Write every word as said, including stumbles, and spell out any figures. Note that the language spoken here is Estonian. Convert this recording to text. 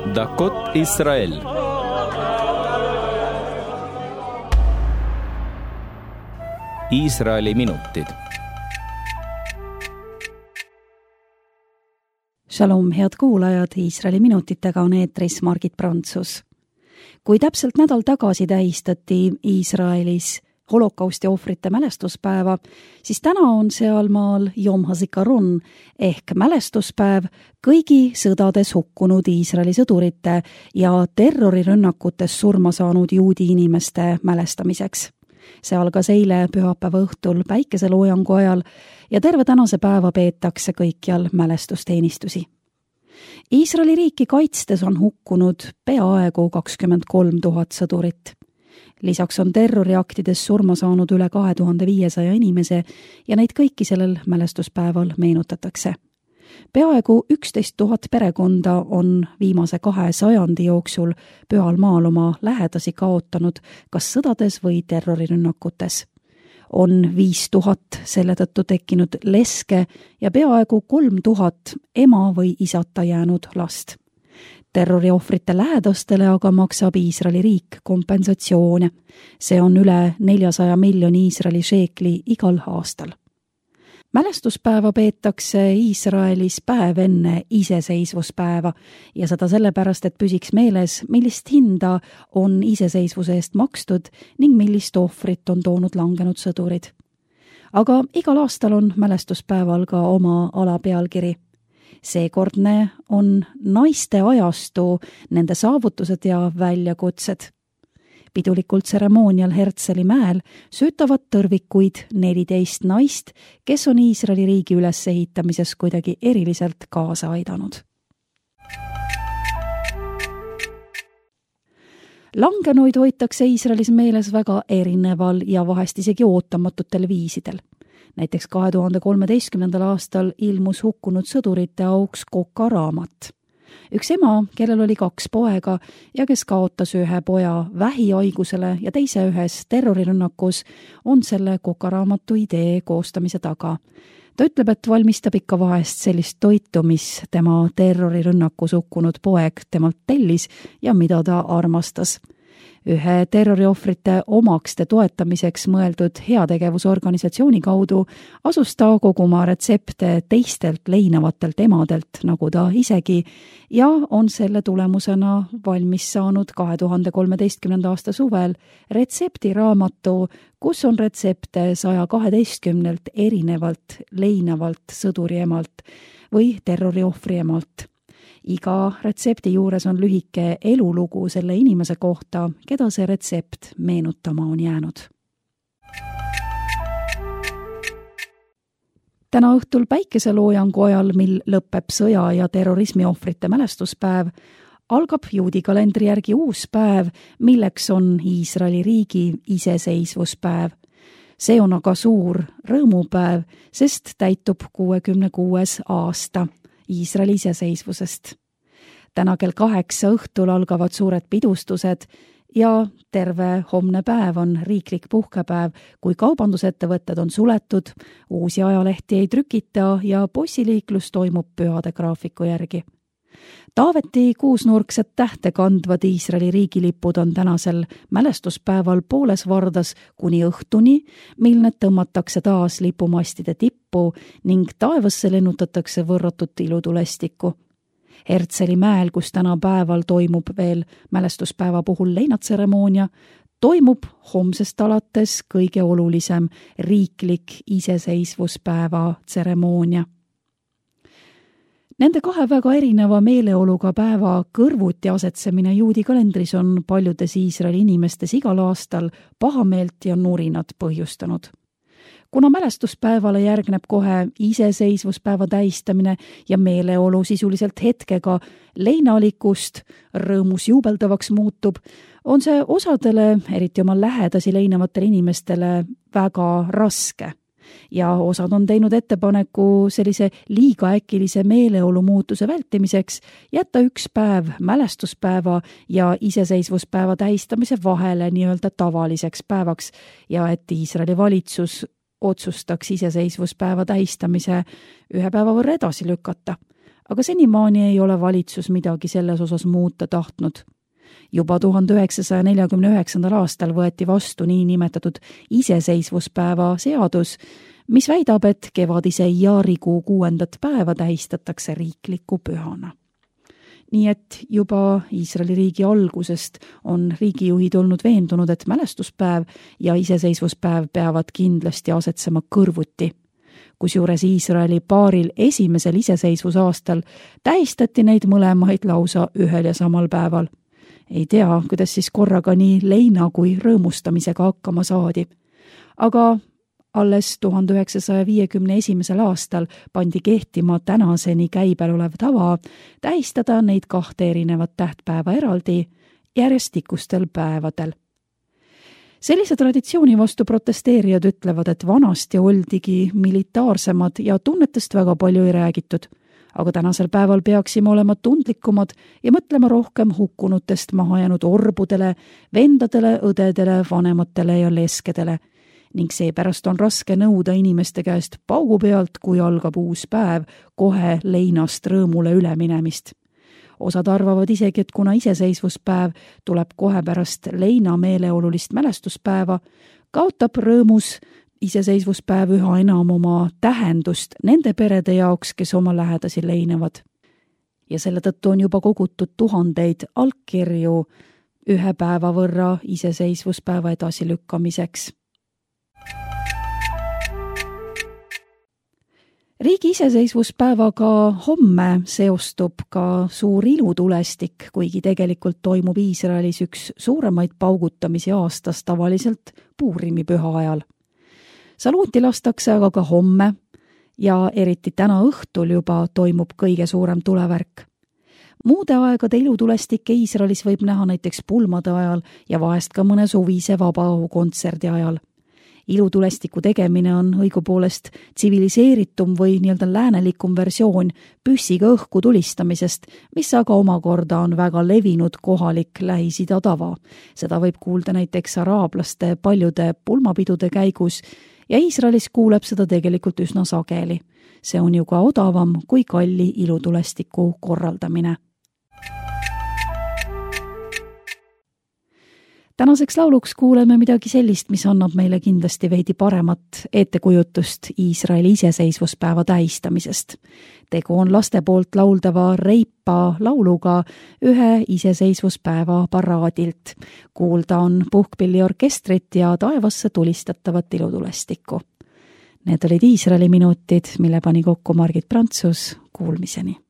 דקות ישראל. Iisraeli minutid. Shalom, head kuulajad, Iisraeli minutitega on eetris Margit Prantsus. Kui täpselt nädal tagasi tähistati Iisraelis holokausti ohvrite mälestuspäeva, siis täna on sealmaal Yom HaZikaron ehk mälestuspäev kõigi sõdades hukkunud Iisraeli sõdurite ja terrorirünnakutes surma saanud juudi inimeste mälestamiseks. See algas eile pühapäeva õhtul päikeseloojangu ajal ja terve tänase päeva peetakse kõikjal mälestusteenistusi. Iisraeli riiki kaitstes on hukkunud peaaegu kakskümmend kolm tuhat sõdurit. Lisaks on terroriaktides surma saanud üle kahe tuhande viiesaja inimese ja neid kõiki sellel mälestuspäeval meenutatakse. Peaaegu üksteist tuhat perekonda on viimase kahe sajandi jooksul pühal maal oma lähedasi kaotanud kas sõdades või terrorirünnakutes. On viis tuhat selle tõttu tekkinud leske ja peaaegu kolm tuhat ema või isata jäänud last. Terroriohvrite lähedastele aga maksab Iisraeli riik kompensatsioone. See on üle neljasaja miljoni Iisraeli šeekli igal aastal. Mälestuspäeva peetakse Iisraelis päev enne iseseisvuspäeva ja seda sellepärast, et püsiks meeles, millist hinda on iseseisvuse eest makstud ning millist ohvrit on toonud langenud sõdurid. Aga igal aastal on mälestuspäeval ka oma alapealkiri. Seekordne on naiste ajastu, nende saavutused ja väljakutsed. Pidulikul tseremoonial Hertseli mäel söötavad tõrvikuid neliteist naist, kes on Iisraeli riigi ülesehitamises kuidagi eriliselt kaasa aidanud. Langenuid hoitakse Iisraelis meeles väga erineval ja vahest isegi ootamatutel viisidel. Näiteks kahe tuhande kolmeteistkümnendal aastal ilmus hukkunud sõdurite auks Koka raamat. Üks ema, kellel oli kaks poega ja kes kaotas ühe poja vähihaigusele ja teise ühes terrorirünnakus, on selle Koka raamatu idee koostamise taga. Ta ütleb, et valmistab ikka vahest sellist toitu, mis tema terrorirünnakus hukkunud poeg temalt tellis ja mida ta armastas. Ühe terroriohvrite omakste toetamiseks mõeldud heategevusorganisatsiooni kaudu asus ta koguma retsepte teistelt leinavatelt emadelt, nagu ta isegi, ja on selle tulemusena valmis saanud kahe tuhande kolmeteistkümnenda aasta suvel retseptiraamatu, kus on retsepte saja kaheteistkümnelt erinevalt leinavalt sõduri emalt või terroriohvri emalt. Iga retsepti juures on lühike elulugu selle inimese kohta, keda see retsept meenutama on jäänud. Täna õhtul päikeseloojangu ajal, mil lõpeb sõja ja terrorismi ohvrite mälestuspäev, algab juudi kalendri järgi uus päev, milleks on Iisraeli riigi iseseisvuspäev. See on aga suur rõõmupäev, sest täitub kuuekümne kuues aasta Iisraeli iseseisvusest. Täna kell kaheksa õhtul algavad suured pidustused ja terve homne päev on riiklik puhkepäev, kui kaubandusettevõtted on suletud, uusi ajalehti ei trükita ja bussiliiklus toimub pühade graafiku järgi. Taaveti kuusnurksed tähte kandvad Iisraeli riigilipud on tänasel mälestuspäeval pooles vardas kuni õhtuni, mil need tõmmatakse taas lipumastide tippu ning taevasse lennutatakse võrratut ilutulestikku. Hertseli mäel, kus täna päeval toimub veel mälestuspäeva puhul leinatseremoonia, toimub homsest alates kõige olulisem riiklik iseseisvuspäeva tseremoonia. Nende kahe väga erineva meeleoluga päeva kõrvuti asetsemine juudi kalendris on paljudes Iisraeli inimestes igal aastal pahameelt ja nurinat põhjustanud. Kuna mälestuspäevale järgneb kohe iseseisvuspäeva tähistamine ja meeleolu sisuliselt hetkega leinalikust rõõmus juubeldavaks muutub, on see osadele, eriti oma lähedasi leinavatele inimestele, väga raske. Ja osad on teinud ettepaneku sellise liiga äkilise meeleolu muutuse vältimiseks jätta üks päev mälestuspäeva ja iseseisvuspäeva tähistamise vahele nii-öelda tavaliseks päevaks ja et Iisraeli valitsus otsustaks iseseisvuspäeva tähistamise ühe päeva võrra edasi lükata. aga senimaani ei ole valitsus midagi selles osas muuta tahtnud. Juba tuhande üheksasaja neljakümne üheksandal aastal võeti vastu nii nimetatud iseseisvuspäeva seadus, mis väidab, et kevadise jaarikuu kuuendat päeva tähistatakse riikliku pühana. Nii et juba Iisraeli riigi algusest on riigijuhid olnud veendunud, et mälestuspäev ja iseseisvuspäev peavad kindlasti asetsema kõrvuti. Kusjuures Iisraeli paaril esimesel iseseisvusaastal tähistati neid mõlemaid lausa ühel ja samal päeval. Ei tea, kuidas siis korraga nii leina kui rõõmustamisega hakkama saadi. Aga alles tuhande üheksasaja viiekümne esimesel aastal pandi kehtima tänaseni käibel olev tava tähistada neid kahte erinevat tähtpäeva eraldi järjestikustel päevadel. Sellise traditsiooni vastu protesteerijad ütlevad, et vanasti oldigi militaarsemad ja tunnetest väga palju ei räägitud, aga tänasel päeval peaksime olema tundlikumad ja mõtlema rohkem hukkunutest maha jäänud orbudele, vendadele, õdedele, vanematele ja leskedele, ning seepärast on raske nõuda inimeste käest paugu pealt, kui algab uus päev, kohe leinast rõõmule üleminemist. Osad arvavad isegi, et kuna iseseisvuspäev tuleb kohe pärast leina meeleolulist mälestuspäeva, kaotab rõõmus iseseisvuspäev üha enam oma tähendust nende perede jaoks, kes oma lähedasi leinevad. Ja selle tõttu on juba kogutud tuhandeid allkirju ühe päeva võrra iseseisvuspäeva edasilükkamiseks. Riigi iseseisvuspäevaga homme seostub ka suur ilutulestik, kuigi tegelikult toimub Iisraelis üks suuremaid paugutamisi aastas tavaliselt Puurimi püha ajal. Saluuti lastakse aga ka homme ja eriti täna õhtul juba toimub kõige suurem tulevärk. Muude aegade ilutulestikke Iisraelis võib näha näiteks pulmade ajal ja vahest ka mõne suvise vabaõhukontserdi ajal. Ilutulestiku tegemine on õigupoolest tsiviliseeritum või nii-öelda läänelikum versioon püssiga õhku tulistamisest, mis aga omakorda on väga levinud kohalik Lähis-Ida tava. Seda võib kuulda näiteks araablaste paljude pulmapidude käigus ja Iisraelis kuuleb seda tegelikult üsna sageli. See on ju ka odavam kui kalli ilutulestiku korraldamine. Tänaseks lauluks kuuleme midagi sellist, mis annab meile kindlasti veidi paremat ettekujutust Iisraeli iseseisvuspäeva tähistamisest. Tegu on laste poolt lauldava Reipa lauluga ühe iseseisvuspäeva paraadilt. Kuulda on puhkpilliorkestrit ja taevasse tulistatavat ilutulestikku. Need olid Iisraeli minutid, mille pani kokku Margit Prantsus. Kuulmiseni.